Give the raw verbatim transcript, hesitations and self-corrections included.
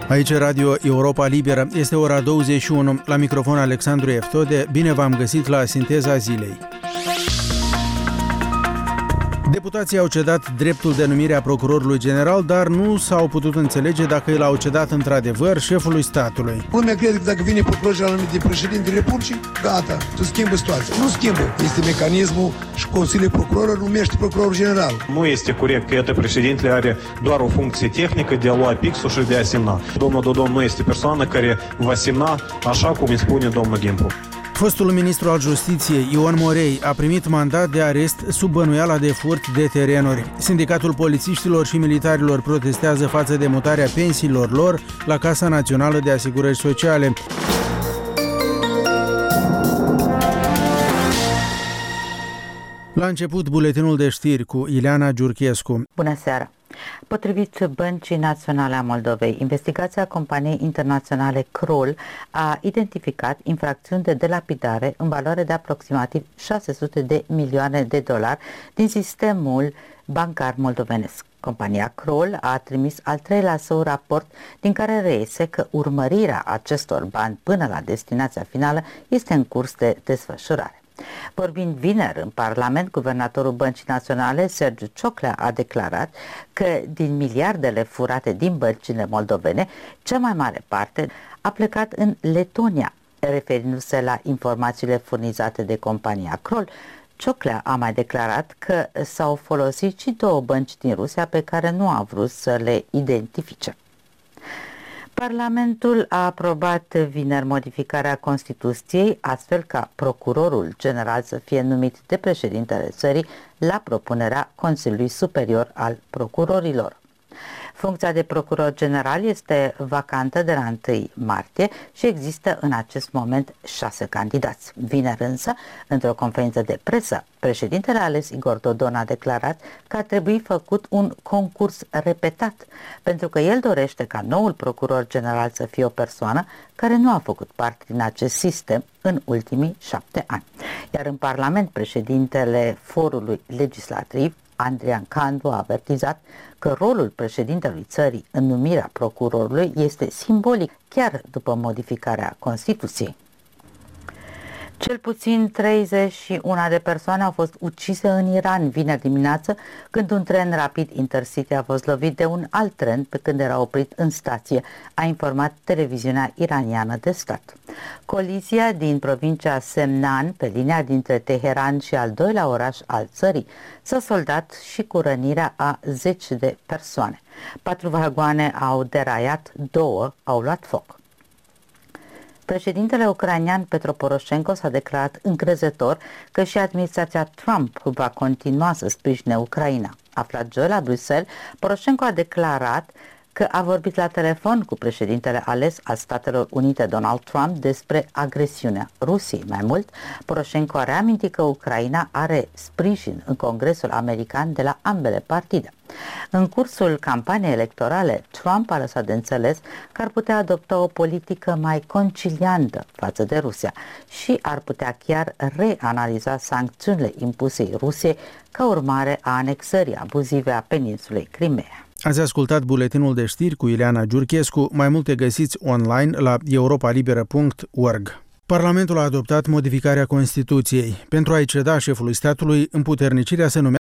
Aici Radio Europa Liberă, este ora douăzeci și unu, la microfon Alexandru Eftode, bine v-am găsit la Sinteza Zilei. Deputații au cedat dreptul de numire a procurorului general, dar nu s-au putut înțelege dacă el au cedat într-adevăr șefului statului. Lumea crede că dacă vine procuror general numit de președintele Republicii, gata, se schimbă situația. Nu schimbă. Este mecanismul și Consiliul Procurorilor numește procurorul general. Nu este corect că iată președintele are doar o funcție tehnică de a lua pixul și de a semna. Domnul Dodon nu este persoană care va semna așa cum îi spune domnul Gimpu. Fostul ministru al Justiției, Ion Morei, a primit mandat de arest sub bănuiala de furt de terenuri. Sindicatul polițiștilor și militarilor protestează față de mutarea pensiilor lor la Casa Națională de Asigurări Sociale. La început, buletinul de știri cu Ileana Giurchescu. Bună seara! Potrivit Băncii Naționale a Moldovei, investigația companiei internaționale Kroll a identificat infracțiuni de delapidare în valoare de aproximativ șase sute de milioane de dolari din sistemul bancar moldovenesc. Compania Kroll a trimis al treilea său raport, din care reiese că urmărirea acestor bani până la destinația finală este în curs de desfășurare. Vorbind vineri în Parlament, guvernatorul Băncii Naționale, Sergiu Cioclea, a declarat că din miliardele furate din băncile moldovene, cea mai mare parte a plecat în Letonia. Referindu-se la informațiile furnizate de compania Kroll, Cioclea a mai declarat că s-au folosit și două bănci din Rusia pe care nu a vrut să le identifice. Parlamentul a aprobat vineri modificarea Constituției, astfel ca procurorul general să fie numit de președintele țării la propunerea Consiliului Superior al Procurorilor. Funcția de procuror general este vacantă de la întâi martie și există în acest moment șase candidați. Vineri însă, într-o conferință de presă, președintele ales Igor Dodon a declarat că ar trebui făcut un concurs repetat, pentru că el dorește ca noul procuror general să fie o persoană care nu a făcut parte din acest sistem în ultimii șapte ani. Iar în Parlament, președintele Forului Legislativ, Andrian Candu, a avertizat că rolul președintelui țării în numirea procurorului este simbolic, chiar după modificarea Constituției. Cel puțin treizeci și unu de persoane au fost ucise în Iran vineri dimineață, când un tren rapid Intercity a fost lovit de un alt tren pe când era oprit în stație, a informat televiziunea iraniană de stat. Colizia din provincia Semnan, pe linia dintre Teheran și al doilea oraș al țării, s-a soldat și cu rănirea a zeci de persoane. Patru vagoane au deraiat, două au luat foc. Președintele ucrainean Petro Poroșenko s-a declarat încrezător că și administrația Trump va continua să sprijine Ucraina. Aflat joi la Bruxelles, Poroșenko a declarat că a vorbit la telefon cu președintele ales al Statelor Unite Donald Trump despre agresiunea Rusiei. Mai mult, Poroșenko a reamintit că Ucraina are sprijin în Congresul American de la ambele partide. În cursul campaniei electorale, Trump a lăsat de înțeles că ar putea adopta o politică mai conciliantă față de Rusia și ar putea chiar reanaliza sancțiunile impuse Rusiei ca urmare a anexării abuzive a peninsulei Crimea. Ați ascultat buletinul de știri cu Ileana Giurchescu, mai multe găsiți online la europa liberă punct org. Parlamentul a adoptat modificarea Constituției. Pentru a-i ceda șefului statului împuternicirea să numească